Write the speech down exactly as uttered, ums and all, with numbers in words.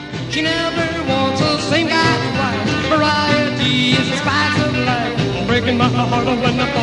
She never wants the same guy's wife. Variety is the spice of life. Breaking my heart when I